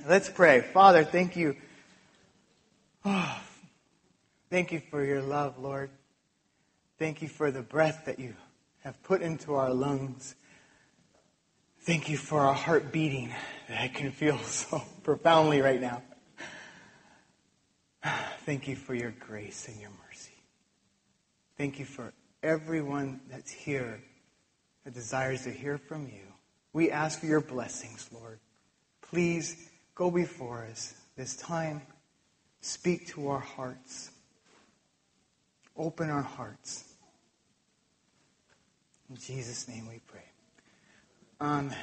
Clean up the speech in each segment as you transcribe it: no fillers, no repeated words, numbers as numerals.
Let's pray. Father, thank you. Oh, thank you for your love, Lord. Thank you for the breath that you have put into our lungs. Thank you for our heart beating that I can feel so profoundly right now. Thank you for your grace and your mercy. Thank you for everyone that's here that desires to hear from you. We ask for your blessings, Lord. Please go before us this time. Speak to our hearts. Open our hearts. In Jesus' name we pray. Amen.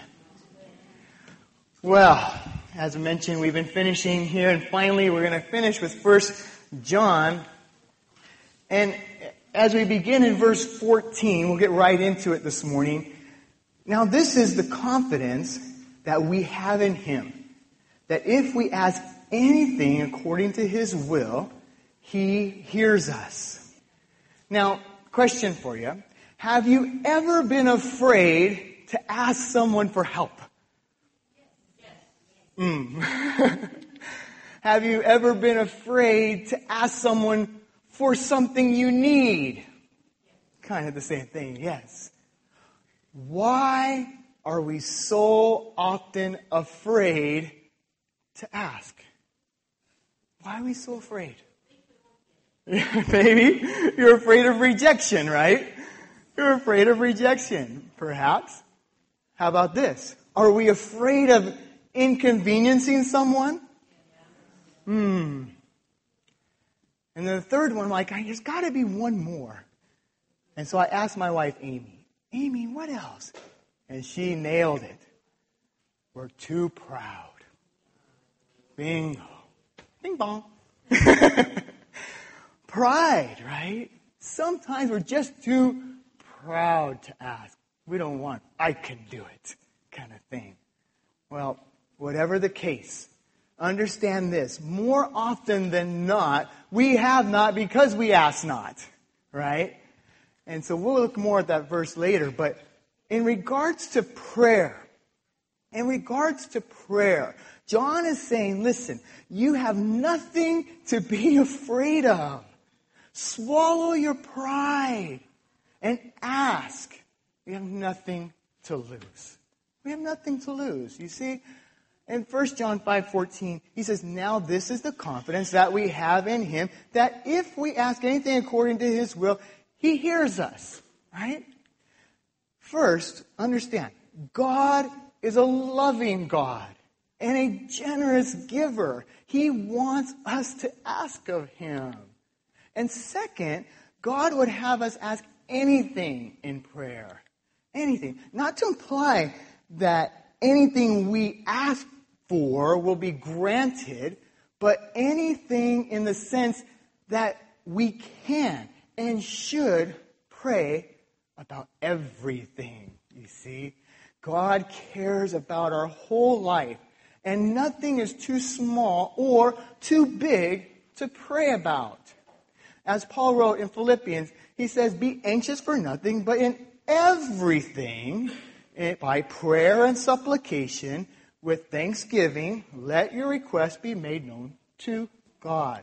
Well, as mentioned, we've been finishing here, and finally we're going to finish with 1 John. And as we begin in verse 14, we'll get right into it this morning. Now, this is the confidence that we have in Him, that if we ask anything according to His will, He hears us. Now, question for you. Have you ever been afraid to ask someone for help? Have you ever been afraid to ask someone for something you need? Kind of the same thing, yes. Why are we so often afraid to ask? Why are we so afraid? Maybe you're afraid of rejection, right? You're afraid of rejection, perhaps. How about this? Are we afraid of inconveniencing someone? And then the third one, there's got to be one more. And so I asked my wife, Amy, what else? And she nailed it. We're too proud. Bingo. Bing bong. Pride, right? Sometimes we're just too proud to ask. We don't want, I can do it kind of thing. Well, whatever the case, understand this. More often than not, we have not because we ask not, right? And so we'll look more at that verse later. But in regards to prayer, John is saying, listen, you have nothing to be afraid of. Swallow your pride and ask. We have nothing to lose. We have nothing to lose, you see? In 1 John 5:14, he says, now this is the confidence that we have in Him, that if we ask anything according to His will, He hears us, right? First, understand, God is a loving God and a generous giver. He wants us to ask of Him. And second, God would have us ask anything in prayer. Anything. Not to imply that anything we ask for will be granted, but anything in the sense that we can and should pray about everything, you see. God cares about our whole life, and nothing is too small or too big to pray about. As Paul wrote in Philippians, he says, be anxious for nothing, but in everything, by prayer and supplication, with thanksgiving, let your requests be made known to God.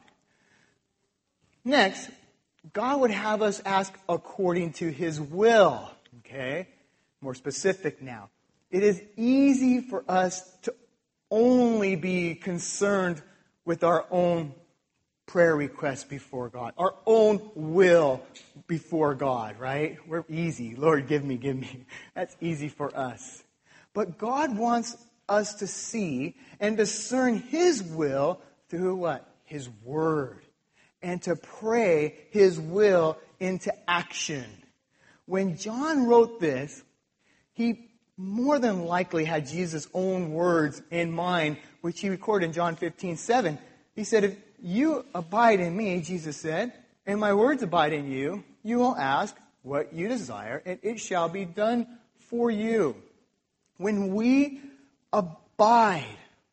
Next, God would have us ask according to His will. Okay? More specific now. It is easy for us to only be concerned with our own prayer requests before God, our own will before God, right? We're easy. Lord, give me. That's easy for us. But God wants us to see and discern His will through what? His Word. And to pray His will into action. When John wrote this, he more than likely had Jesus' own words in mind, which he recorded in John 15:7. He said, if you abide in me, Jesus said, and my words abide in you, you will ask what you desire, and it shall be done for you. When we abide,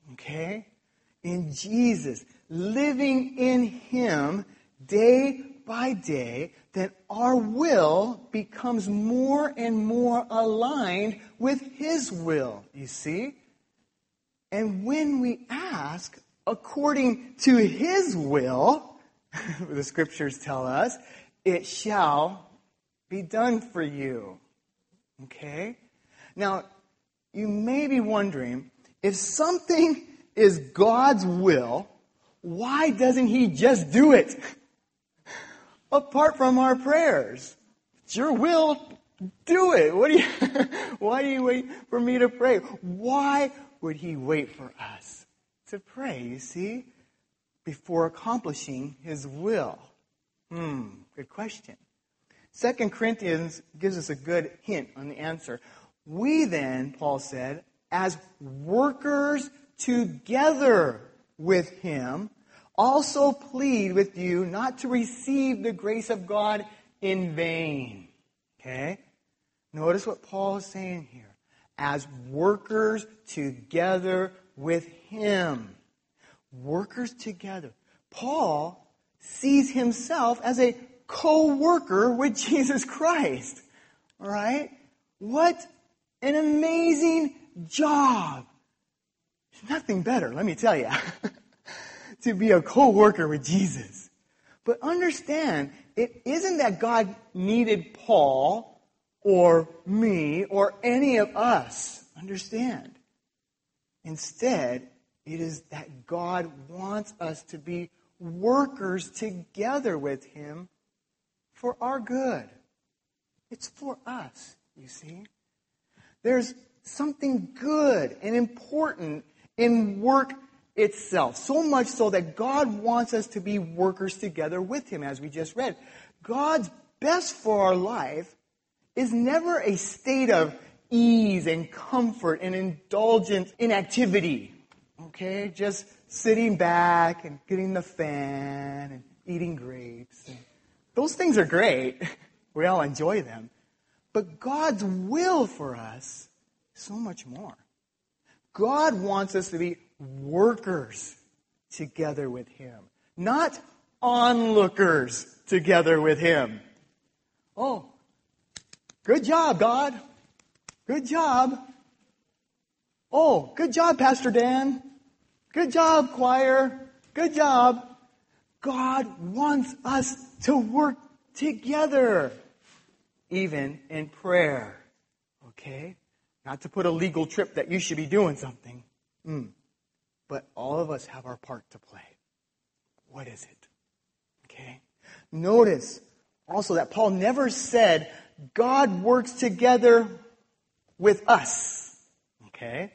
in Jesus, living in Him day by day, then our will becomes more and more aligned with His will, you see? And when we ask according to his will, the scriptures tell us, it shall be done for you. Okay? Now, you may be wondering, if something is God's will, why doesn't he just do it? Apart from our prayers. It's your will, do it. Why do you wait for me to pray? Why would he wait for us to pray, you see, before accomplishing his will? Good question. 2 Corinthians gives us a good hint on the answer. We then, Paul said, as workers together with him, also plead with you not to receive the grace of God in vain. Okay? Notice what Paul is saying here. As workers together with him. Workers together. Paul sees himself as a co-worker with Jesus Christ. All right? What an amazing job. There's nothing better, let me tell you, to be a co-worker with Jesus. But understand, it isn't that God needed Paul or me or any of us. Understand. Instead, it is that God wants us to be workers together with him for our good. It's for us, you see. There's something good and important in work itself. So much so that God wants us to be workers together with him, as we just read. God's best for our life is never a state of ease and comfort and indulgence in activity. Okay? Just sitting back and getting the fan and eating grapes. Those things are great. We all enjoy them. But God's will for us is so much more. God wants us to be workers together with him, not onlookers together with him. Oh, good job, God. Good job. Oh, good job, Pastor Dan. Good job, choir. Good job. God wants us to work together, even in prayer. Okay? Not to put a legal trip that you should be doing something. But all of us have our part to play. What is it? Okay? Notice also that Paul never said God works together with us. Okay?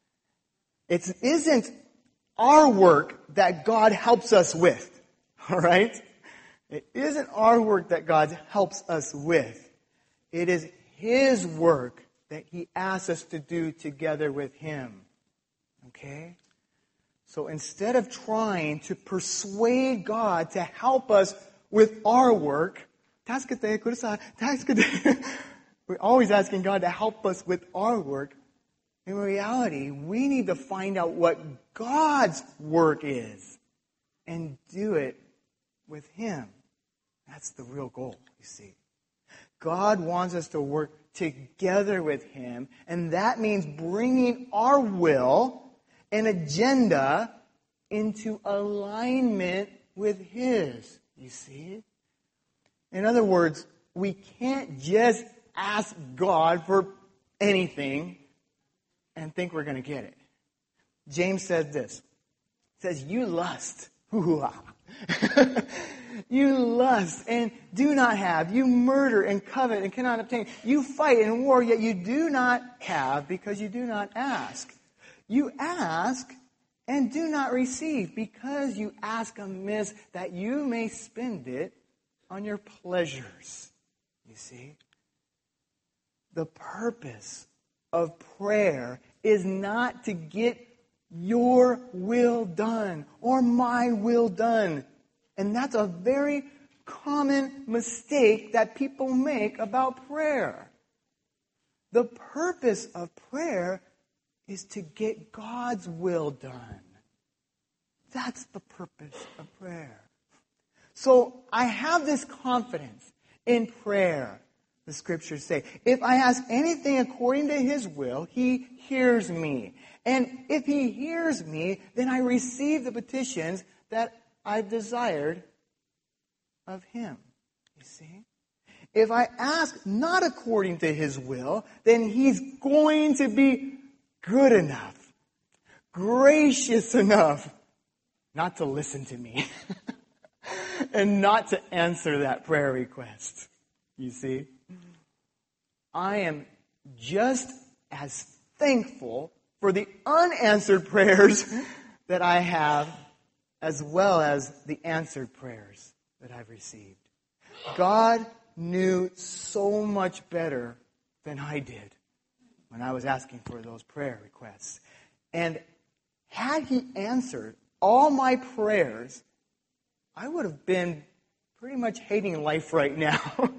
It isn't our work that God helps us with. All right? It isn't our work that God helps us with. It is his work that he asks us to do together with him. Okay? So instead of trying to persuade God to help us with our work, we're always asking God to help us with our work. In reality, we need to find out what God's work is and do it with him. That's the real goal, you see. God wants us to work together with him, and that means bringing our will and agenda into alignment with his, you see. In other words, we can't just ask God for anything and think we're going to get it. James said this. He says, you lust. You lust and do not have. You murder and covet and cannot obtain. You fight and war, yet you do not have because you do not ask. You ask and do not receive because you ask amiss that you may spend it on your pleasures. You see? The purpose of prayer is not to get your will done or my will done. And that's a very common mistake that people make about prayer. The purpose of prayer is to get God's will done. That's the purpose of prayer. So I have this confidence in prayer, the scriptures say. If I ask anything according to his will, he hears me. And if he hears me, then I receive the petitions that I've desired of him. You see? If I ask not according to his will, then he's going to be good enough, gracious enough, not to listen to me and not to answer that prayer request. You see? I am just as thankful for the unanswered prayers that I have as well as the answered prayers that I've received. God knew so much better than I did when I was asking for those prayer requests. And had he answered all my prayers, I would have been pretty much hating life right now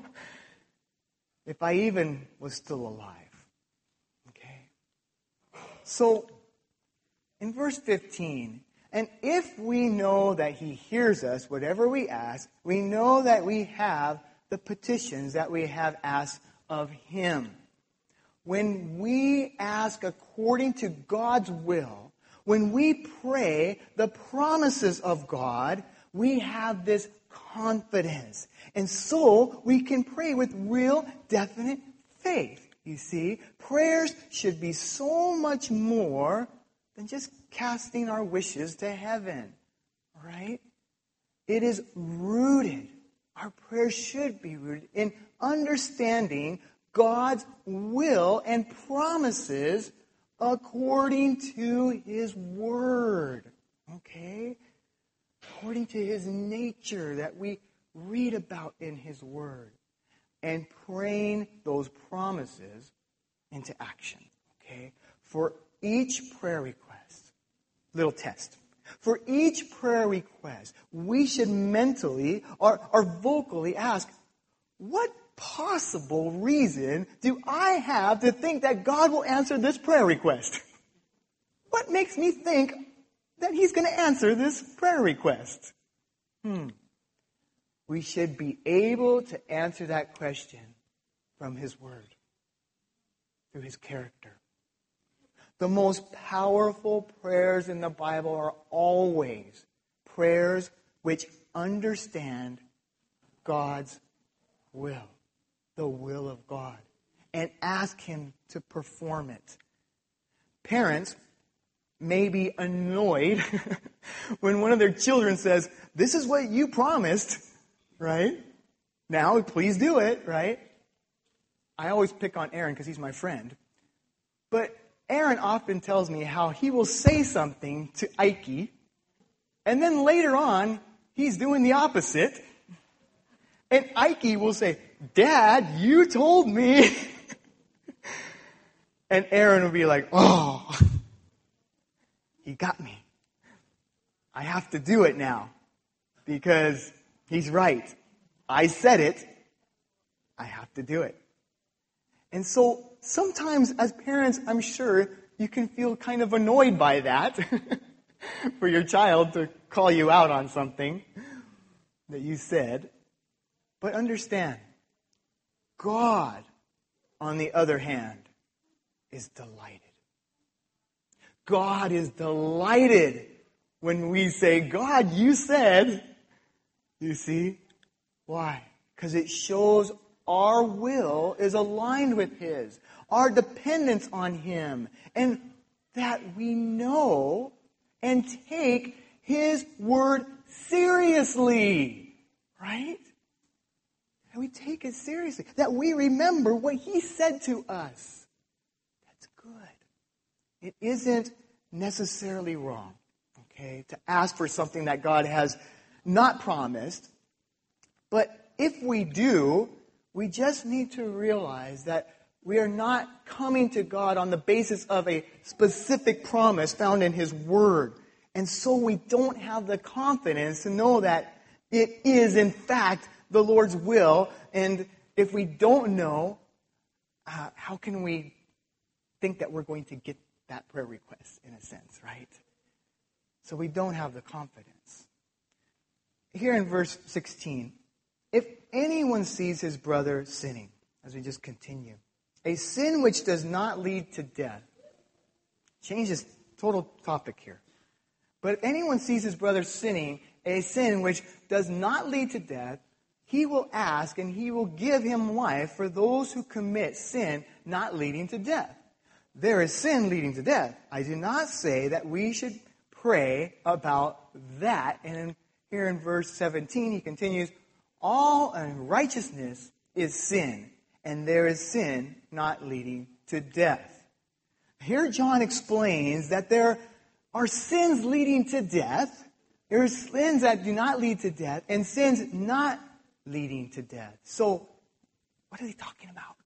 if I even was still alive. Okay? So, in verse 15, and if we know that he hears us, whatever we ask, we know that we have the petitions that we have asked of him. When we ask according to God's will, when we pray the promises of God, we have this confidence. And so we can pray with real, definite faith. You see, prayers should be so much more than just casting our wishes to heaven. Right? It is rooted. Our prayers should be rooted in understanding God's will and promises according to his word. Okay? According to his nature that we read about in his word. And praying those promises into action. Okay? For each prayer request, little test. For each prayer request, we should mentally or vocally ask, what possible reason do I have to think that God will answer this prayer request? What makes me think that he's going to answer this prayer request? We should be able to answer that question from his word, through his character. The most powerful prayers in the Bible are always prayers which understand God's will, the will of God, and ask him to perform it. Parents may be annoyed when one of their children says, "This is what you promised," right? Now, please do it, right? I always pick on Aaron because he's my friend. But Aaron often tells me how he will say something to Ike, and then later on, he's doing the opposite. And Ike will say, "Dad, you told me." And Aaron will be like, "Oh, he got me. I have to do it now because he's right. I said it. I have to do it." And so sometimes as parents, I'm sure you can feel kind of annoyed by that for your child to call you out on something that you said. But understand, God, on the other hand, is delighted. God is delighted when we say, "God, you said." You see? Why? Because it shows our will is aligned with his, our dependence on him, and that we know and take his word seriously. Right? That we take it seriously. That we remember what he said to us. That's good. It isn't necessarily wrong, okay, to ask for something that God has not promised. But if we do, we just need to realize that we are not coming to God on the basis of a specific promise found in his word. And so we don't have the confidence to know that it is, in fact, the Lord's will. And if we don't know, how can we think that we're going to get that prayer request, in a sense, right? So we don't have the confidence. Here in verse 16, if anyone sees his brother sinning, as we just continue, a sin which does not lead to death, change this total topic here. But if anyone sees his brother sinning a sin which does not lead to death, he will ask and he will give him life for those who commit sin not leading to death. There is sin leading to death. I do not say that we should pray about that. And here in verse 17, he continues, all unrighteousness is sin, and there is sin not leading to death. Here John explains that there are sins leading to death. There are sins that do not lead to death, and sins not leading to death. So, what are they talking about?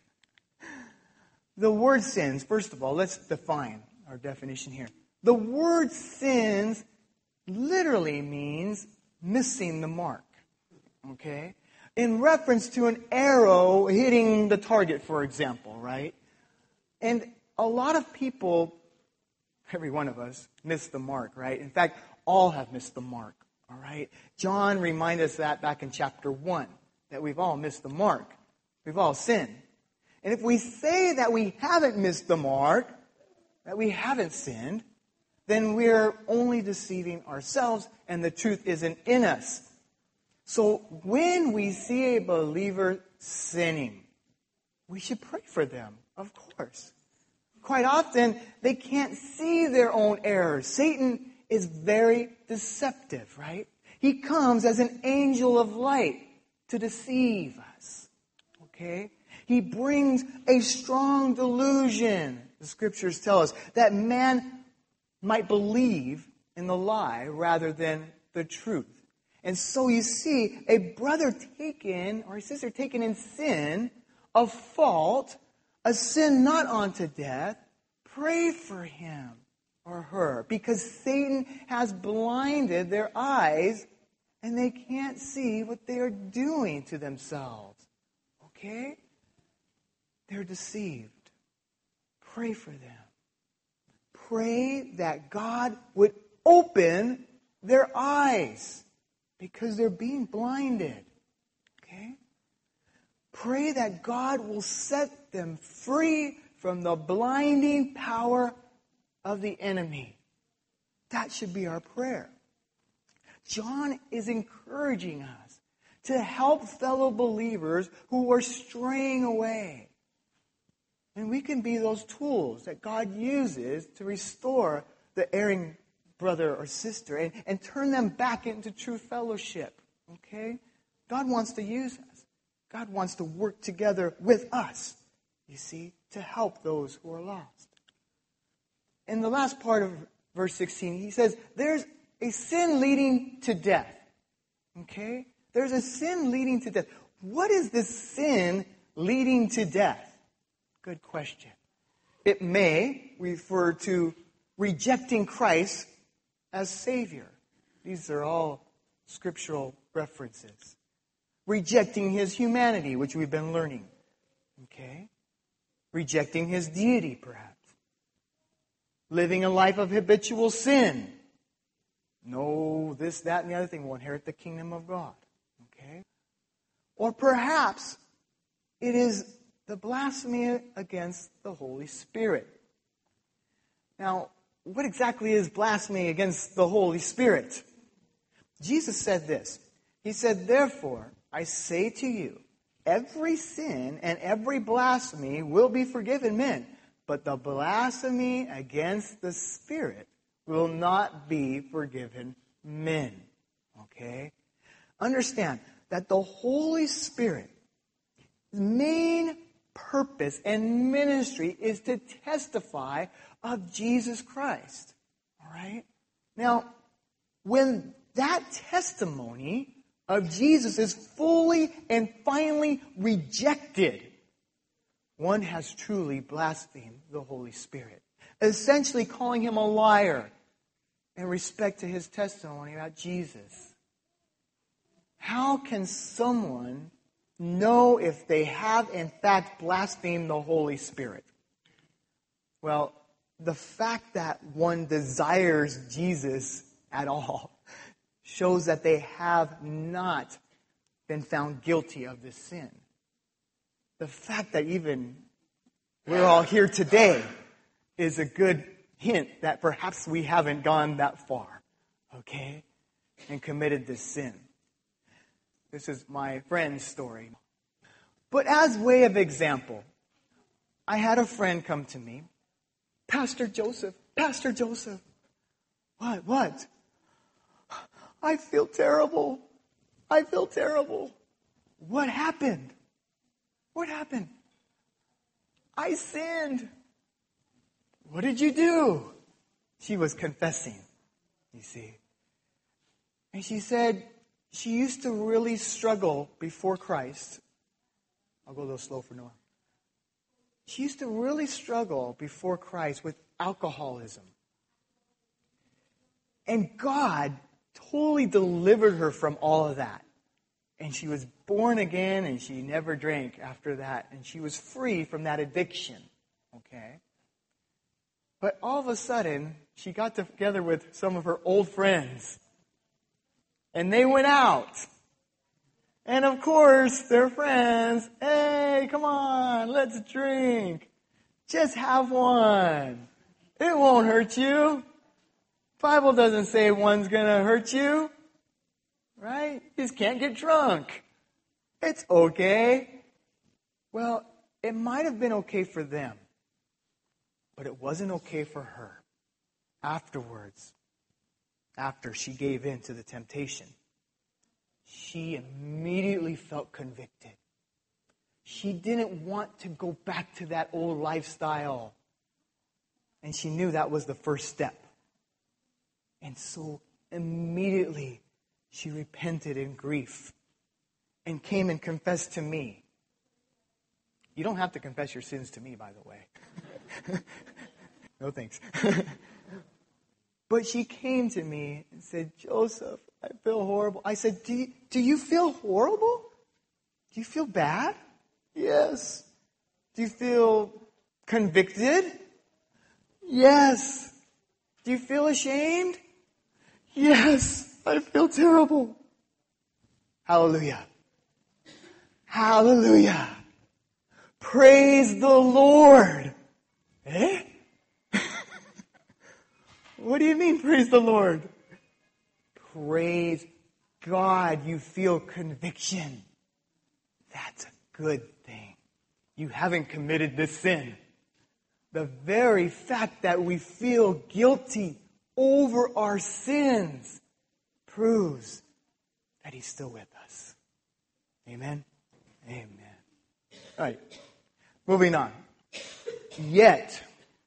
The word sins, first of all, let's define our definition here. The word sins literally means missing the mark. Okay? In reference to an arrow hitting the target, for example, right? And a lot of people, every one of us, miss the mark, right? In fact, all have missed the mark, all right? John reminded us that back in chapter 1, that we've all missed the mark. We've all sinned. And if we say that we haven't missed the mark, that we haven't sinned, then we're only deceiving ourselves and the truth isn't in us. So when we see a believer sinning, we should pray for them, of course. Quite often, they can't see their own errors. Satan is very deceptive, right? He comes as an angel of light to deceive us, okay? He brings a strong delusion, the scriptures tell us, that man might believe in the lie rather than the truth. And so you see, a brother taken, or a sister taken in sin, a fault, a sin not unto death, pray for him or her, because Satan has blinded their eyes and they can't see what they are doing to themselves. Okay? They're deceived. Pray for them. Pray that God would open their eyes because they're being blinded. Okay? Pray that God will set them free from the blinding power of the enemy. That should be our prayer. John is encouraging us to help fellow believers who are straying away. And we can be those tools that God uses to restore the erring brother or sister and turn them back into true fellowship. Okay? God wants to use us. God wants to work together with us, you see, to help those who are lost. In the last part of verse 16, he says, there's a sin leading to death. Okay? There's a sin leading to death. What is this sin leading to death? Good question. It may refer to rejecting Christ as Savior. These are all scriptural references. Rejecting His humanity, which we've been learning. Okay? Rejecting His deity, perhaps. Living a life of habitual sin. No, this, that, and the other thing will inherit the kingdom of God. Okay? Or perhaps it is the blasphemy against the Holy Spirit. Now, what exactly is blasphemy against the Holy Spirit? Jesus said this. He said, therefore, I say to you, every sin and every blasphemy will be forgiven men, but the blasphemy against the Spirit will not be forgiven men. Okay? Understand that the Holy Spirit's main purpose and ministry is to testify of Jesus Christ. All right? Now, when that testimony of Jesus is fully and finally rejected, one has truly blasphemed the Holy Spirit, essentially calling him a liar in respect to his testimony about Jesus. How can someone know if they have in fact blasphemed the Holy Spirit? Well, the fact that one desires Jesus at all shows that they have not been found guilty of this sin. The fact that even we're all here today is a good hint that perhaps we haven't gone that far, okay, and committed this sin. This is my friend's story. But as way of example, I had a friend come to me, Pastor Joseph. What? I feel terrible. What happened? I sinned. What did you do? She was confessing, you see. And she said she used to really struggle before Christ. I'll go a little slow for Noah. She used to really struggle before Christ with alcoholism. And God totally delivered her from all of that. And she was born again, and she never drank after that. And she was free from that addiction. Okay? But all of a sudden, she got together with some of her old friends. And they went out. And of course, their friends, hey, come on, let's drink. Just have one. It won't hurt you. Bible doesn't say one's going to hurt you. Right? You just can't get drunk. It's okay. Well, it might have been okay for them. But it wasn't okay for her. Afterwards, after she gave in to the temptation, she immediately felt convicted. She didn't want to go back to that old lifestyle. And she knew that was the first step. And so immediately she repented in grief and came and confessed to me. You don't have to confess your sins to me, by the way. No thanks. But she came to me and said, Joseph, I feel horrible. I said, do you feel horrible? Do you feel bad? Yes. Do you feel convicted? Yes. Do you feel ashamed? Yes. I feel terrible. Hallelujah. Hallelujah. Praise the Lord. Eh? What do you mean, praise the Lord? Praise God, you feel conviction. That's a good thing. You haven't committed this sin. The very fact that we feel guilty over our sins proves that He's still with us. Amen? Amen. All right. Moving on. Yet,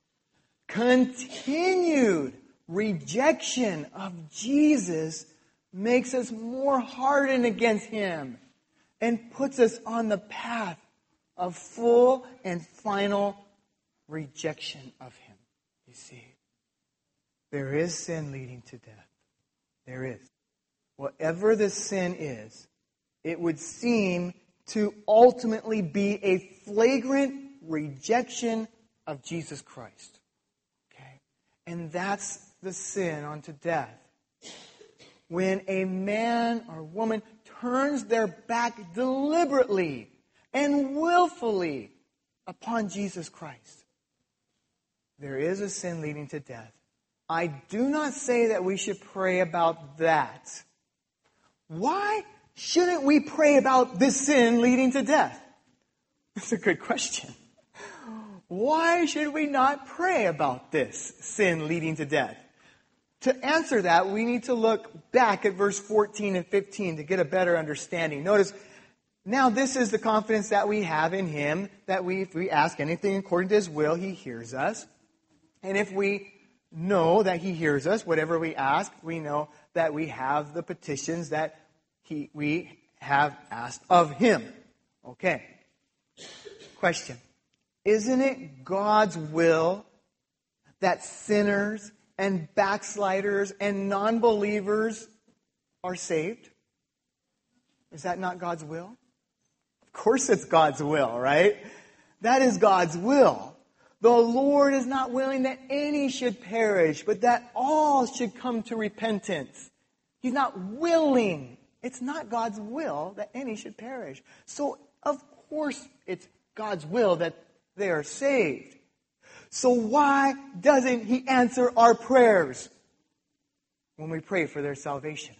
continued rejection of Jesus makes us more hardened against Him and puts us on the path of full and final rejection of Him. You see, there is sin leading to death. There is. Whatever the sin is, it would seem to ultimately be a flagrant rejection of Jesus Christ. Okay? And that's the sin unto death. When a man or woman turns their back deliberately and willfully upon Jesus Christ, there is a sin leading to death. I do not say that we should pray about that. Why shouldn't we pray about this sin leading to death? That's a good question. Why should we not pray about this sin leading to death? To answer that, we need to look back at verse 14 and 15 to get a better understanding. Notice, now this is the confidence that we have in Him, that if we ask anything according to His will, He hears us. And if we know that He hears us, whatever we ask, we know that we have the petitions that we have asked of Him. Okay. Question. Isn't it God's will that sinners and backsliders and non-believers are saved? Is that not God's will? Of course it's God's will, right? That is God's will. The Lord is not willing that any should perish, but that all should come to repentance. He's not willing. It's not God's will that any should perish. So, of course, it's God's will that they are saved. So why doesn't He answer our prayers when we pray for their salvation?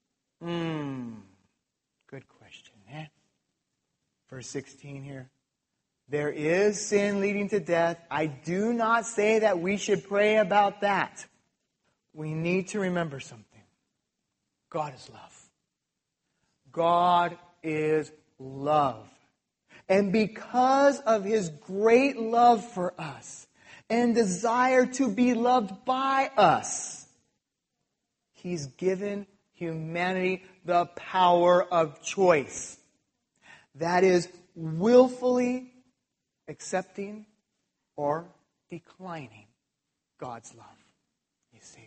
Good question, eh? Verse 16 here. There is sin leading to death. I do not say that we should pray about that. We need to remember something. God is love. God is love. And because of His great love for us and desire to be loved by us, He's given humanity the power of choice. That is, willfully accepting or declining God's love. You see,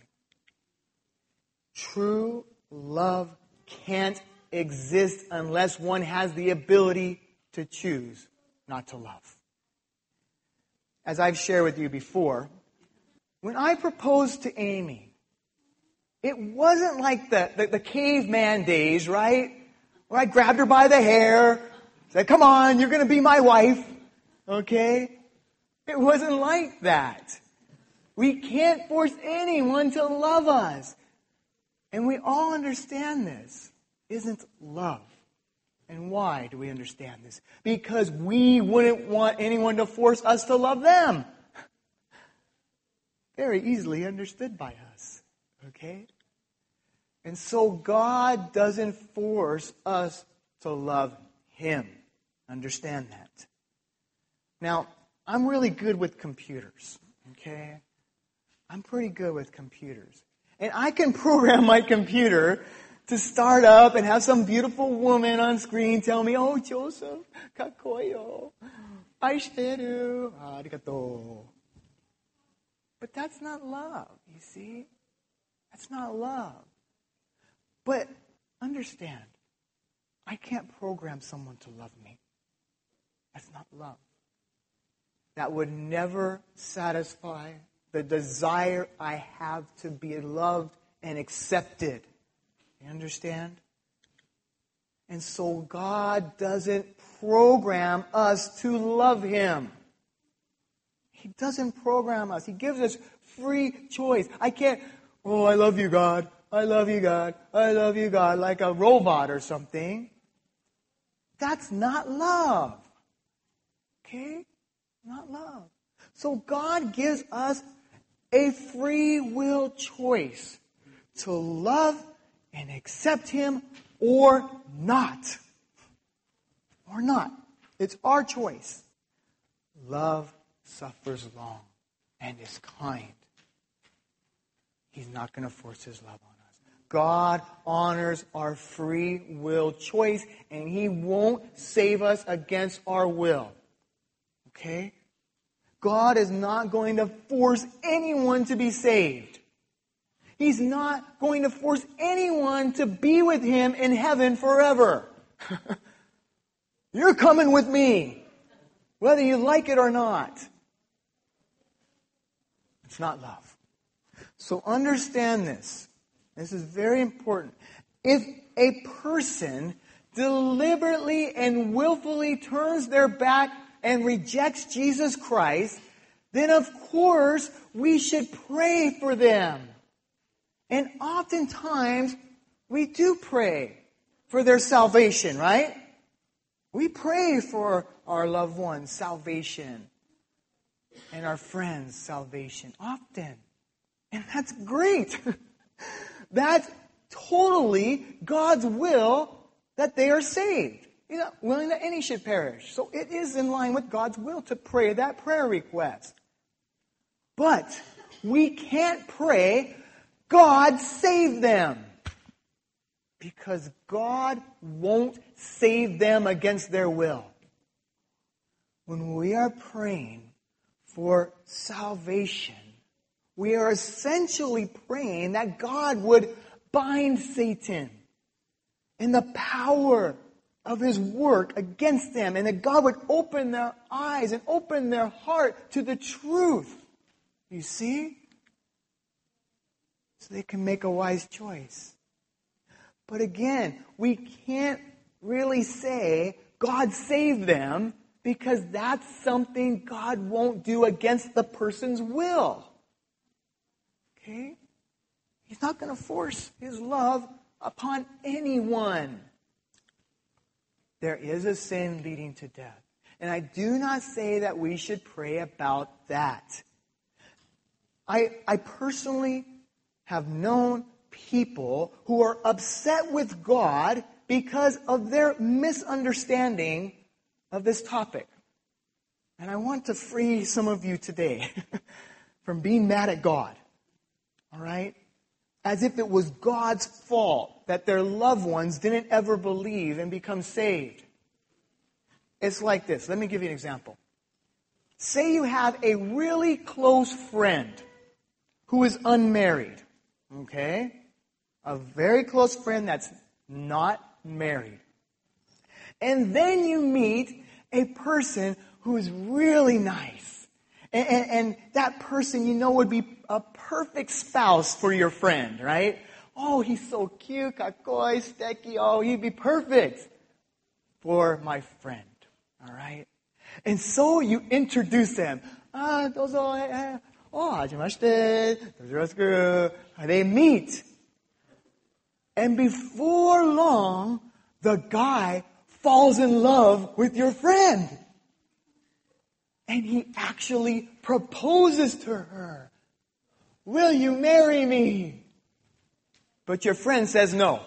true love can't exist unless one has the ability to choose not to love. As I've shared with you before, when I proposed to Amy, it wasn't like the caveman days, right? Where I grabbed her by the hair, said, "Come on, you're going to be my wife." Okay? It wasn't like that. We can't force anyone to love us. And we all understand this isn't love. And why do we understand this? Because we wouldn't want anyone to force us to love them. Very easily understood by us. Okay? And so God doesn't force us to love Him. Understand that. Now, I'm really good with computers. Okay? I'm pretty good with computers. And I can program my computer to start up and have some beautiful woman on screen tell me, "Oh, Joseph, kakoyo, aishiteru, arigato." But that's not love, you see? That's not love. But understand, I can't program someone to love me. That's not love. That would never satisfy the desire I have to be loved and accepted. You understand? And so God doesn't program us to love Him. He doesn't program us. He gives us free choice. I can't, "Oh, I love you, God. I love you, God. I love you, God," like a robot or something. That's not love. Okay? Not love. So God gives us a free will choice to love and accept Him or not. Or not. It's our choice. Love suffers long and is kind. He's not going to force His love on us. God honors our free will choice, and He won't save us against our will. Okay? God is not going to force anyone to be saved. He's not going to force anyone to be with Him in heaven forever. You're coming with me, whether you like it or not. It's not love. So understand this. This is very important. If a person deliberately and willfully turns their back and rejects Jesus Christ, then of course we should pray for them. And oftentimes we do pray for their salvation, right? We pray for our loved ones' salvation and our friends' salvation often. And that's great. That's totally God's will that they are saved. He's not willing that any should perish. So it is in line with God's will to pray that prayer request. But we can't pray, "God save them." Because God won't save them against their will. When we are praying for salvation, we are essentially praying that God would bind Satan and the power of his work against them, and that God would open their eyes and open their heart to the truth. You see? So they can make a wise choice. But again, we can't really say, "God save them," because that's something God won't do against the person's will. Okay? He's not going to force his love upon anyone. There is a sin leading to death. And I do not say that we should pray about that. I personally have known people who are upset with God because of their misunderstanding of this topic. And I want to free some of you today from being mad at God. All right? As if it was God's fault that their loved ones didn't ever believe and become saved. It's like this. Let me give you an example. Say you have a really close friend who is unmarried. Okay? A very close friend that's not married. And then you meet a person who is really nice. And that person you know would be a perfect spouse for your friend, right? Oh, he's so cute, kakoy, stecky. Oh, he'd be perfect for my friend. All right? And so you introduce them. They meet. And before long, the guy falls in love with your friend. And he actually proposes to her. Will you marry me? But your friend says no.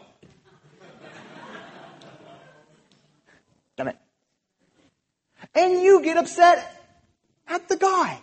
Damn it. And you get upset at the guy.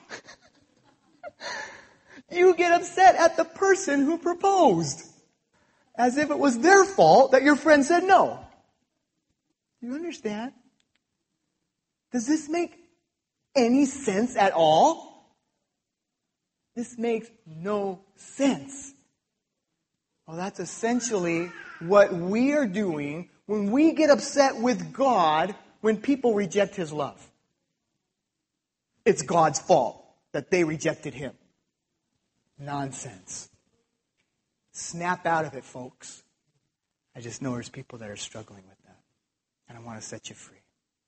You get upset at the person who proposed. As if it was their fault that your friend said no. Do you understand? Does this make any sense at all? This makes no sense. Well, that's essentially what we are doing when we get upset with God when people reject His love. It's God's fault that they rejected Him. Nonsense. Snap out of it, folks. I just know there's people that are struggling with that. And I want to set you free.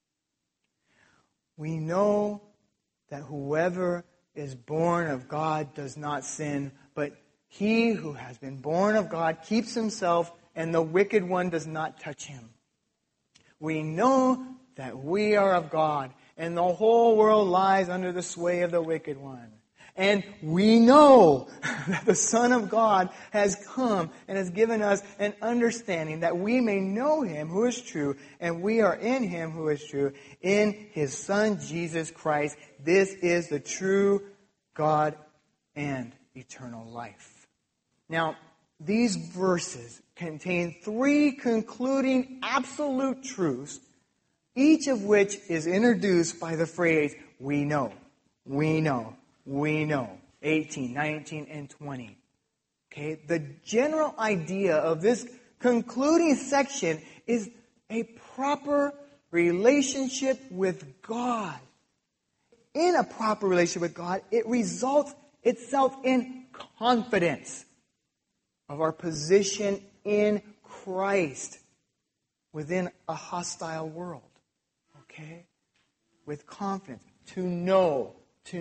We know that whoever is born of God does not sin, but he who has been born of God keeps himself, and the wicked one does not touch him. We know that we are of God, and the whole world lies under the sway of the wicked one. And we know that the Son of God has come and has given us an understanding that we may know Him who is true, and we are in Him who is true, in His Son Jesus Christ. This is the true God and eternal life. Now, these verses contain three concluding absolute truths, each of which is introduced by the phrase, we know, we know. We know. 18, 19, and 20. Okay? The general idea of this concluding section is a proper relationship with God. In a proper relationship with God, it results itself in confidence of our position in Christ within a hostile world. Okay? With confidence. To know.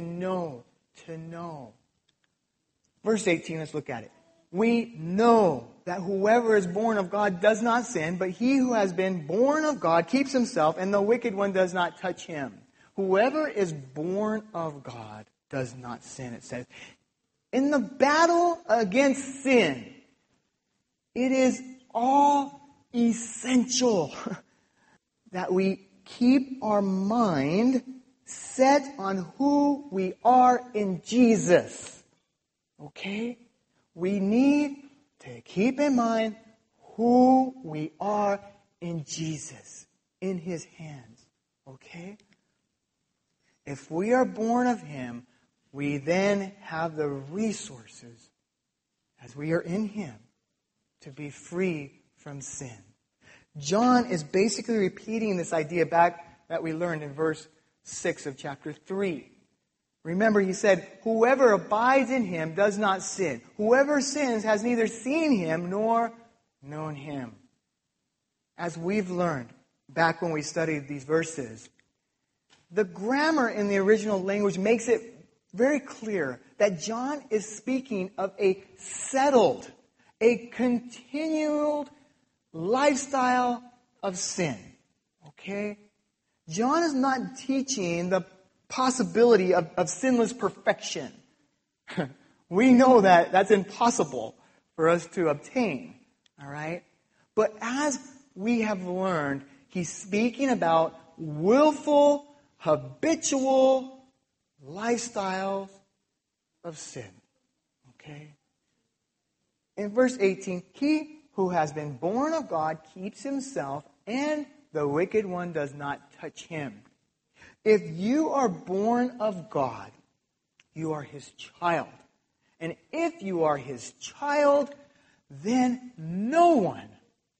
Verse 18, let's look at it. We know that whoever is born of God does not sin, but he who has been born of God keeps himself, and the wicked one does not touch him. Whoever is born of God does not sin, it says. In the battle against sin, it is all essential that we keep our mind set on who we are in Jesus. Okay? We need to keep in mind who we are in Jesus, in His hands. Okay? If we are born of Him, we then have the resources, as we are in Him, to be free from sin. John is basically repeating this idea back that we learned in verse 6 of chapter 3. Remember, he said, whoever abides in Him does not sin. Whoever sins has neither seen Him nor known Him. As we've learned back when we studied these verses, The grammar in the original language makes it very clear that John is speaking of a settled, a continual lifestyle of sin. Okay? John is not teaching the possibility of sinless perfection. We know that that's impossible for us to obtain. All right? But as we have learned, he's speaking about willful, habitual lifestyles of sin. Okay? In verse 18, he who has been born of God keeps himself, and the wicked one does not touch him. If you are born of God, you are his child. And if you are his child, then no one,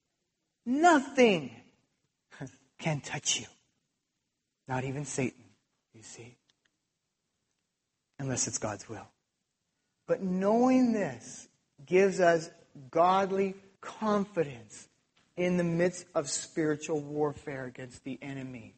nothing can touch you. Not even Satan, you see. Unless it's God's will. But knowing this gives us godly confidence in the midst of spiritual warfare against the enemy.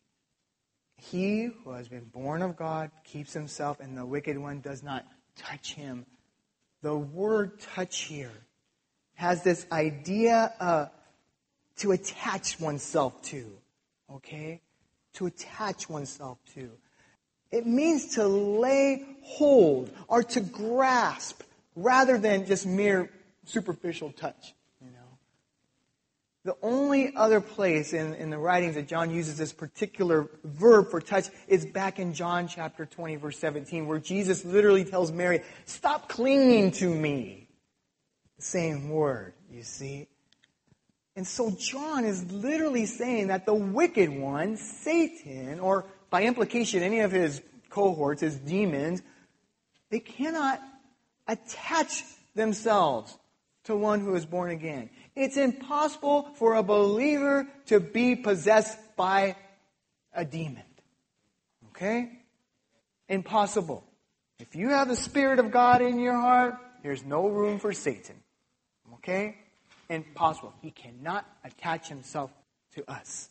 He who has been born of God keeps himself, and the wicked one does not touch him. The word touch here has this idea to attach oneself to. Okay? To attach oneself to. It means to lay hold or to grasp rather than just mere superficial touch. The only other place in the writings that John uses this particular verb for touch is back in John chapter 20, verse 17, where Jesus literally tells Mary, stop clinging to me. The same word, you see. And so John is literally saying that the wicked one, Satan, or by implication any of his cohorts, his demons, they cannot attach themselves to one who is born again. It's impossible for a believer to be possessed by a demon. Okay? Impossible. If you have the Spirit of God in your heart, there's no room for Satan. Okay? Impossible. He cannot attach himself to us.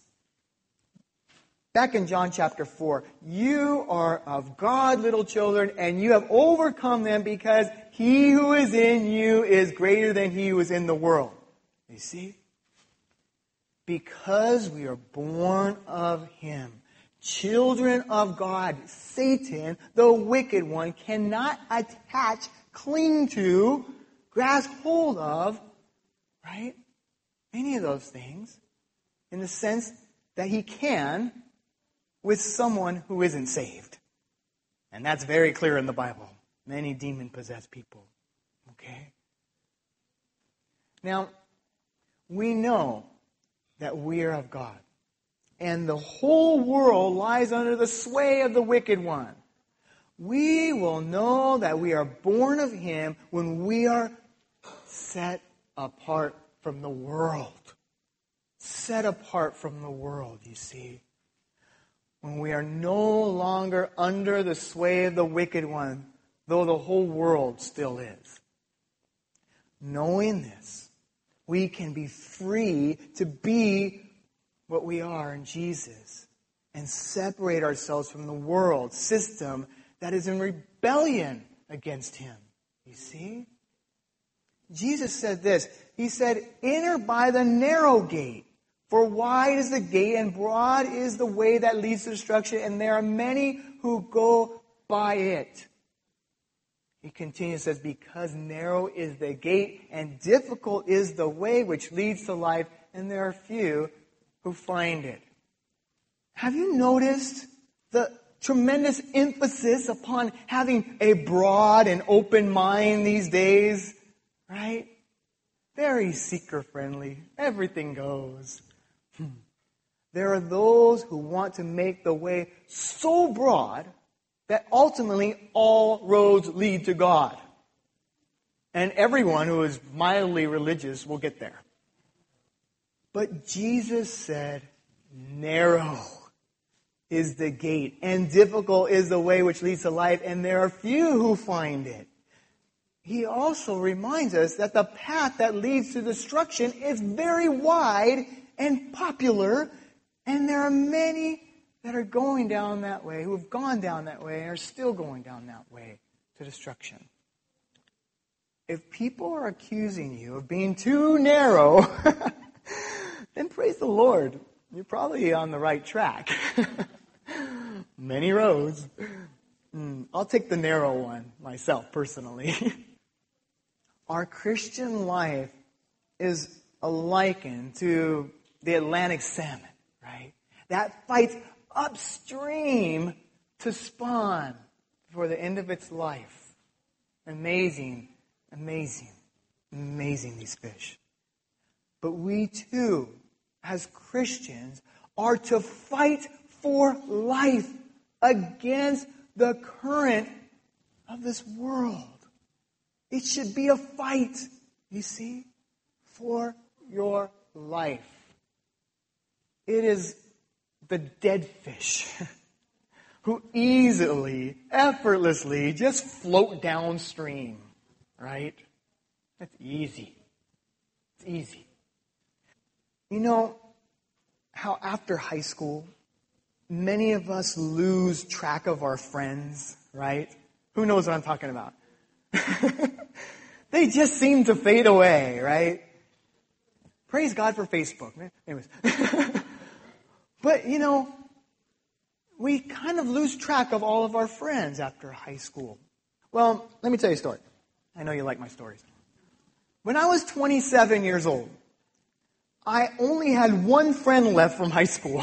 Back in John chapter 4, you are of God, little children, and you have overcome them because he who is in you is greater than he who is in the world. You see? Because we are born of him, children of God, Satan, the wicked one, cannot attach, cling to, grasp hold of, right? Any of those things in the sense that he can with someone who isn't saved. And that's very clear in the Bible. Many demon-possessed people. Okay? Now, we know that we are of God. And the whole world lies under the sway of the wicked one. We will know that we are born of him when we are set apart from the world. Set apart from the world, you see. When we are no longer under the sway of the wicked one, though the whole world still is. Knowing this, we can be free to be what we are in Jesus and separate ourselves from the world system that is in rebellion against him. You see? Jesus said this. He said, enter by the narrow gate. For wide is the gate and broad is the way that leads to destruction, and there are many who go by it. He continues, says, because narrow is the gate and difficult is the way which leads to life, and there are few who find it. Have you noticed the tremendous emphasis upon having a broad and open mind these days? Right? Very seeker-friendly. Everything goes. There are those who want to make the way so broad that ultimately all roads lead to God. And everyone who is mildly religious will get there. But Jesus said, narrow is the gate, and difficult is the way which leads to life, and there are few who find it. He also reminds us that the path that leads to destruction is very wide and popular, and there are many that are going down that way, who have gone down that way, and are still going down that way to destruction. If people are accusing you of being too narrow, then praise the Lord. You're probably on the right track. Many roads. I'll take the narrow one myself, personally. Our Christian life is likened to the Atlantic salmon, right? That fights upstream to spawn for the end of its life. Amazing, amazing, amazing, these fish. But we too, as Christians, are to fight for life against the current of this world. It should be a fight, you see, for your life. It is the dead fish who easily, effortlessly just float downstream, right? That's easy. It's easy. You know how after high school, many of us lose track of our friends, right? Who knows what I'm talking about? They just seem to fade away, right? Praise God for Facebook. Anyways. But, you know, we kind of lose track of all of our friends after high school. Well, let me tell you a story. I know you like my stories. When I was 27 years old, I only had one friend left from high school.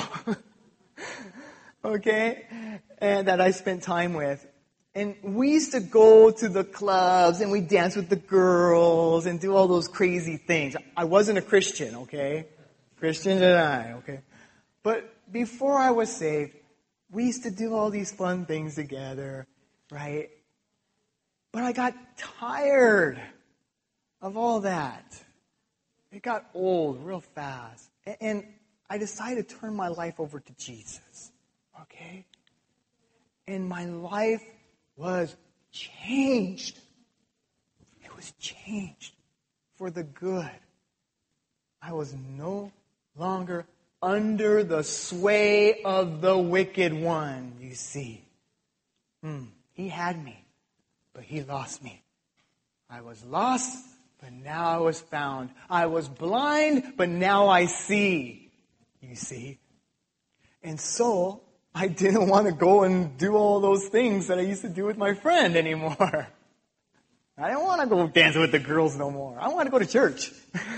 Okay? And that I spent time with. And we used to go to the clubs and we dance with the girls and do all those crazy things. I wasn't a Christian, okay? Christian and I, okay? But before I was saved, we used to do all these fun things together, right? But I got tired of all that. It got old real fast. And I decided to turn my life over to Jesus, okay? And my life was changed. It was changed for the good. I was no longer under the sway of the wicked one, you see. He had me, but he lost me. I was lost, but now I was found. I was blind, but now I see, you see. And so, I didn't want to go and do all those things that I used to do with my friend anymore. I didn't want to go dancing with the girls no more. I want to go to church.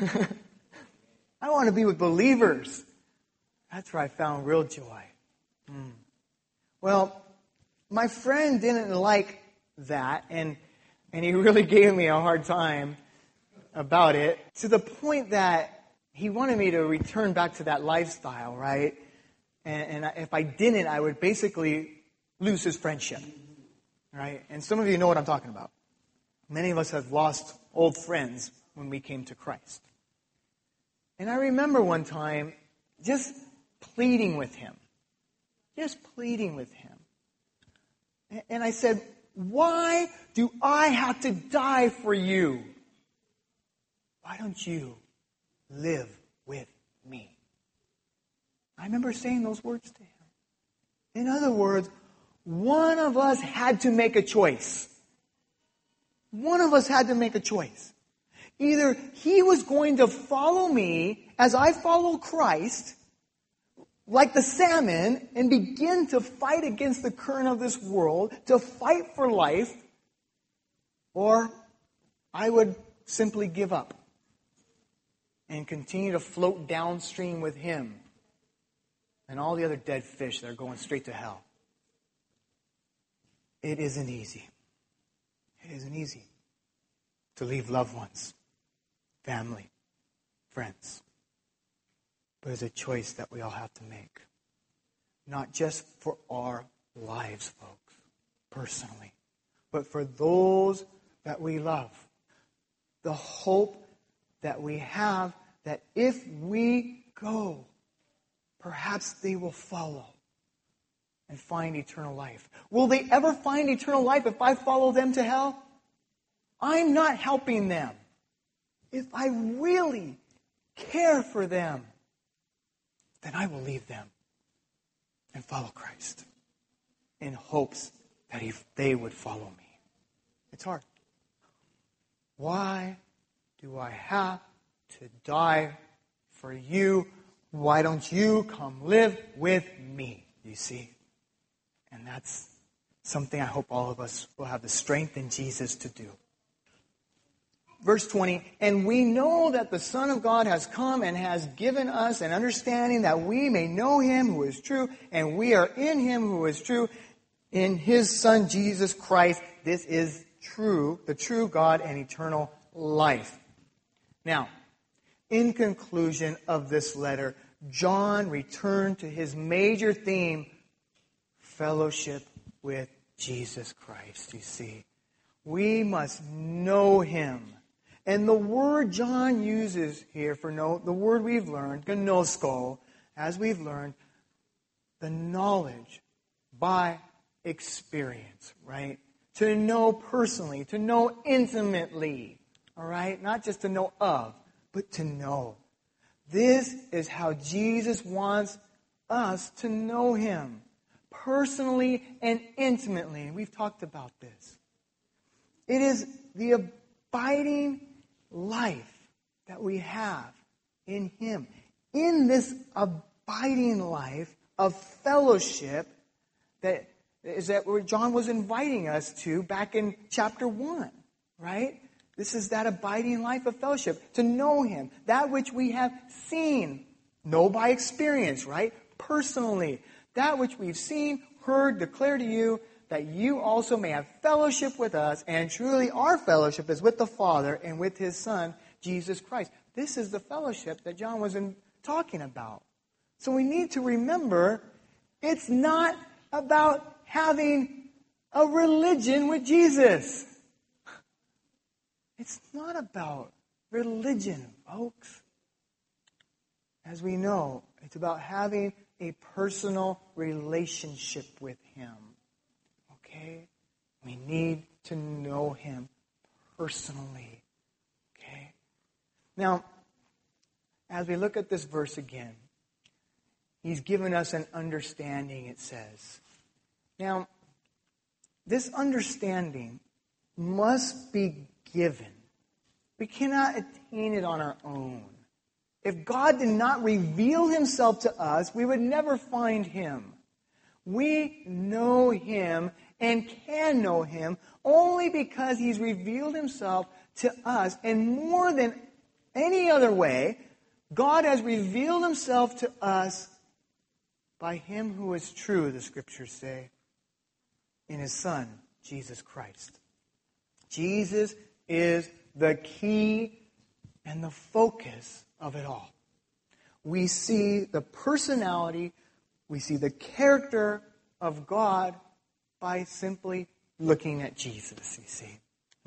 I want to be with believers. That's where I found real joy. Well, my friend didn't like that, and he really gave me a hard time about it, to the point that he wanted me to return back to that lifestyle, right? And if I didn't, I would basically lose his friendship, right? And some of you know what I'm talking about. Many of us have lost old friends when we came to Christ. And I remember one time just pleading with him. And I said, why do I have to die for you? Why don't you live with me? I remember saying those words to him. In other words, one of us had to make a choice. One of us had to make a choice. Either he was going to follow me as I follow Christ, like the salmon, and begin to fight against the current of this world, to fight for life, or I would simply give up and continue to float downstream with him and all the other dead fish that are going straight to hell. It isn't easy. It isn't easy to leave loved ones, family, friends. But it's a choice that we all have to make. Not just for our lives, folks, personally, but for those that we love. The hope that we have that if we go, perhaps they will follow and find eternal life. Will they ever find eternal life if I follow them to hell? I'm not helping them. If I really care for them, then I will leave them and follow Christ in hopes that they would follow me. It's hard. Why do I have to die for you? Why don't you come live with me? You see? And that's something I hope all of us will have the strength in Jesus to do. Verse 20, and we know that the Son of God has come and has given us an understanding that we may know him who is true, and we are in him who is true, in his Son Jesus Christ. This is true, the true God and eternal life. Now, in conclusion of this letter, John returned to his major theme, fellowship with Jesus Christ, you see. We must know him. And the word John uses here for know, the word we've learned, gnosko, as we've learned, the knowledge by experience, right? To know personally, to know intimately, all right? Not just to know of, but to know. This is how Jesus wants us to know him, personally and intimately. And we've talked about this. It is the abiding life that we have in him. In this abiding life of fellowship that where John was inviting us to back in chapter 1, right? This is that abiding life of fellowship, to know him, that which we have seen, know by experience, right? Personally, that which we've seen, heard, declare to you, that you also may have fellowship with us, and truly our fellowship is with the Father and with his Son, Jesus Christ. This is the fellowship that John was talking about. So we need to remember, it's not about having a religion with Jesus. It's not about religion, folks. As we know, it's about having a personal relationship with him. Okay? We need to know him personally. Okay? Now, as we look at this verse again, he's given us an understanding, it says. Now, this understanding must be given. We cannot attain it on our own. If God did not reveal himself to us, we would never find him. We know him and can know him only because he's revealed himself to us. And more than any other way, God has revealed himself to us by him who is true, the scriptures say, in his Son, Jesus Christ. Jesus is the key and the focus of it all. We see the personality, we see the character of God by simply looking at Jesus, you see.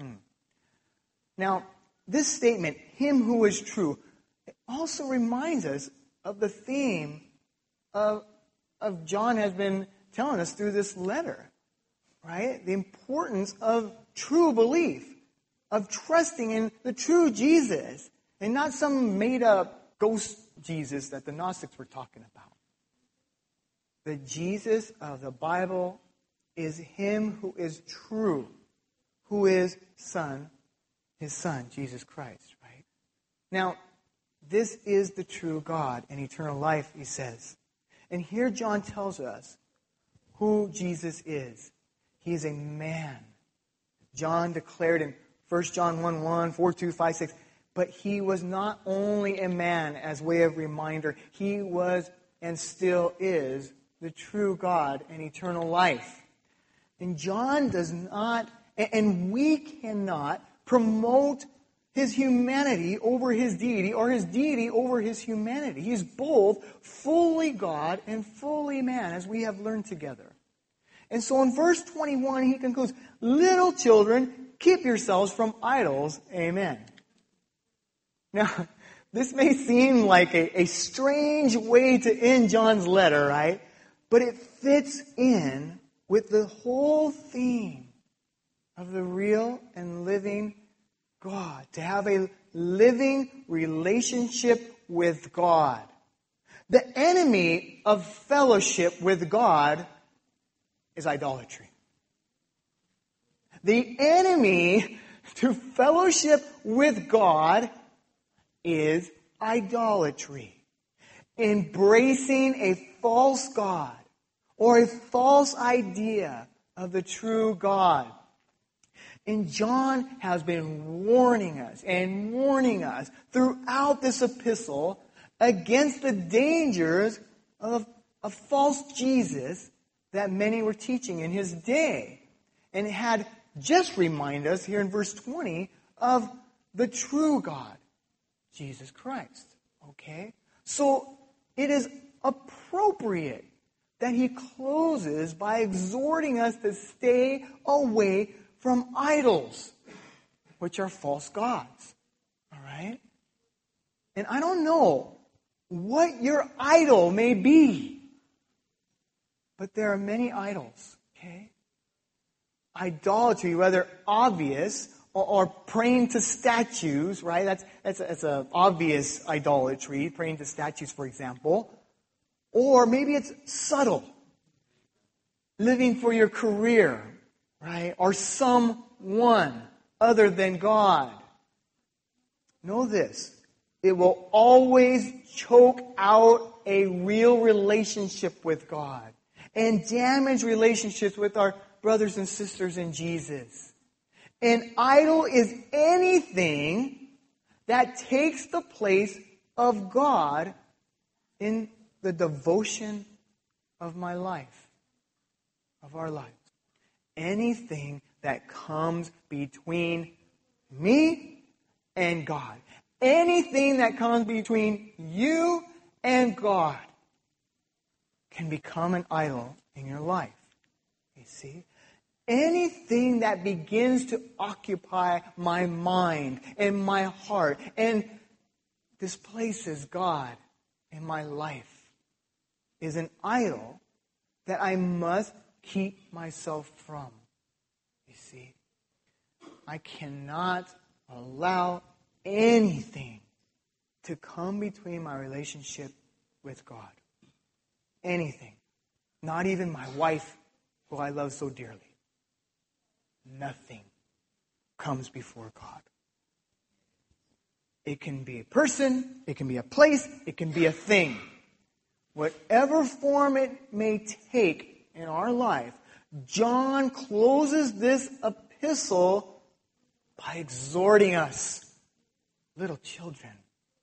Now, this statement, him who is true, it also reminds us of the theme of John has been telling us through this letter, right? The importance of true belief, of trusting in the true Jesus, and not some made-up ghost Jesus that the Gnostics were talking about. The Jesus of the Bible is him who is true, who is his Son, Jesus Christ, right? Now, this is the true God and eternal life, he says. And here John tells us who Jesus is. He is a man. John declared in 1 John 1:1, 4:2, 5:6, but he was not only a man, as way of reminder, he was and still is the true God and eternal life. And John does not, and we cannot promote his humanity over his deity, or his deity over his humanity. He is both fully God and fully man, as we have learned together. And so in verse 21, he concludes, little children, keep yourselves from idols. Amen. Now, this may seem like a strange way to end John's letter, right? But it fits in with the whole theme of the real and living God. To have a living relationship with God. The enemy of fellowship with God is idolatry. The enemy to fellowship with God is idolatry. Embracing a false God or a false idea of the true God. And John has been warning us throughout this epistle against the dangers of a false Jesus that many were teaching in his day. And had just remind us here in verse 20 of the true God, Jesus Christ. Okay? So it is appropriate that he closes by exhorting us to stay away from idols, which are false gods. All right? And I don't know what your idol may be, but there are many idols. Okay? Idolatry, whether obvious or praying to statues, right? That's an obvious idolatry, praying to statues, for example. Or maybe it's subtle, living for your career, right? Or someone other than God. Know this, it will always choke out a real relationship with God and damage relationships with our brothers and sisters in Jesus. An idol is anything that takes the place of God in the devotion of my life, of our lives. Anything that comes between me and God. Anything that comes between you and God can become an idol in your life. You see? Anything that begins to occupy my mind and my heart and displaces God in my life is an idol that I must keep myself from. You see? I cannot allow anything to come between my relationship with God. Anything. Not even my wife, who I love so dearly. Nothing comes before God. It can be a person, it can be a place, it can be a thing. Whatever form it may take in our life, John closes this epistle by exhorting us. Little children,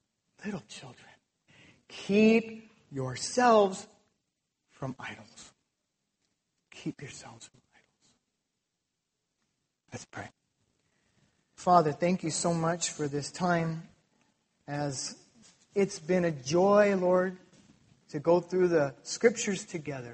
keep yourselves from idols. Keep yourselves from idols. Let's pray. Father, thank you so much for this time, as it's been a joy, Lord, to go through the Scriptures together.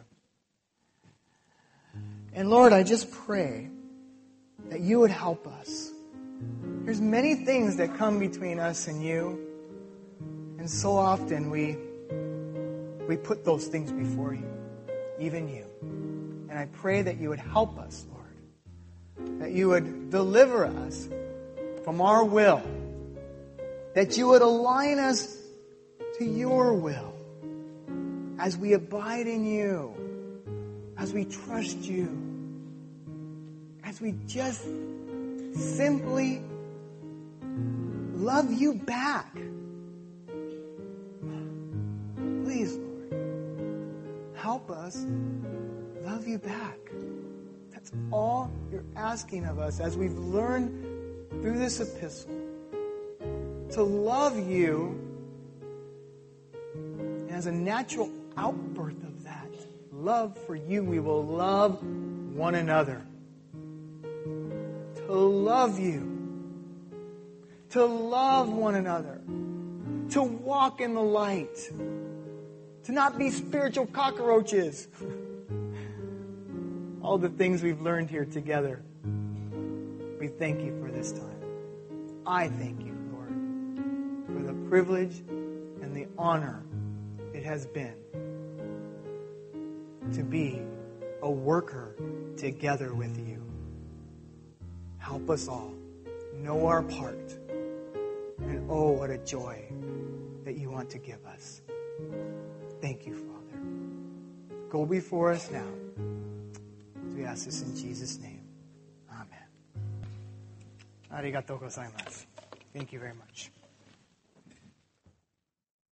And Lord, I just pray that you would help us. There's many things that come between us and you, and so often we put those things before you, even you. And I pray that you would help us, Lord, that you would deliver us from our will, that you would align us to your will as we abide in you, as we trust you, as we just simply love you back. Please, Lord, help us love you back. That's all you're asking of us as we've learned through this epistle. To love you, and as a natural outbirth of that love for you, we will love one another. To love you. To love one another. To walk in the light. To not be spiritual cockroaches. All the things we've learned here together. We thank you for this time. I thank you, Lord, for the privilege and the honor it has been to be a worker together with you. Help us all know our part. And oh, what a joy that you want to give us. thank you, Father. Go before us now. We ask this in Jesus' name. Amen. Arigatou gozaimasu. Thank you very much.